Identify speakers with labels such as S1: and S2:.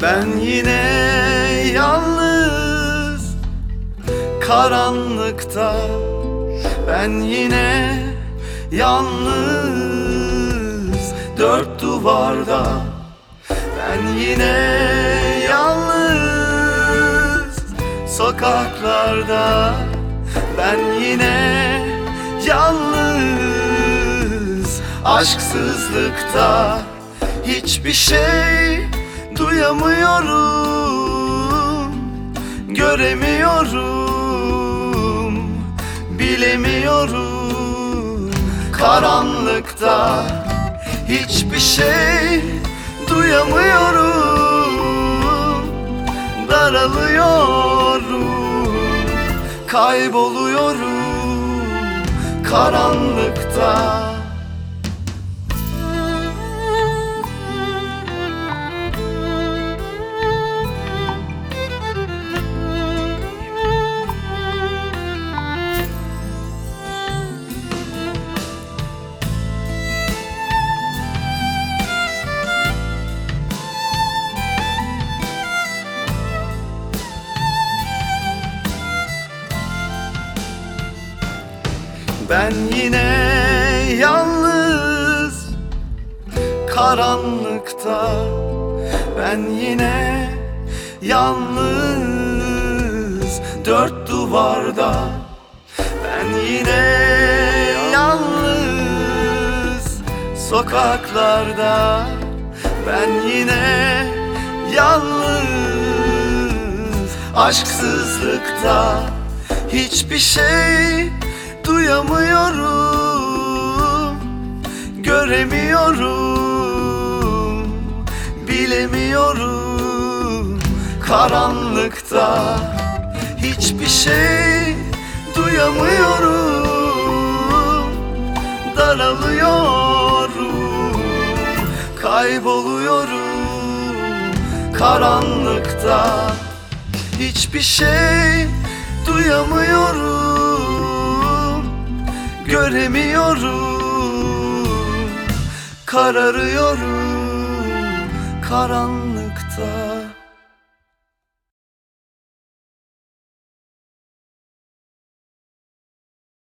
S1: Ben yine yalnız karanlıkta, ben yine yalnız dört duvarda, ben yine yalnız sokaklarda, ben yine yalnız aşksızlıkta. Hiçbir şey duyamıyorum, göremiyorum, bilemiyorum. Karanlıkta hiçbir şey duyamıyorum, daralıyorum, kayboluyorum karanlıkta. Ben yine yalnız karanlıkta, ben yine yalnız dört duvarda, ben yine yalnız sokaklarda, ben yine yalnız aşksızlıkta. Hiçbir şey duyamıyorum, göremiyorum, bilemiyorum. Karanlıkta hiçbir şey duyamıyorum, daralıyorum, kayboluyorum karanlıkta. Hiçbir şey duyamıyorum, göremiyorum, kararıyorum karanlıkta.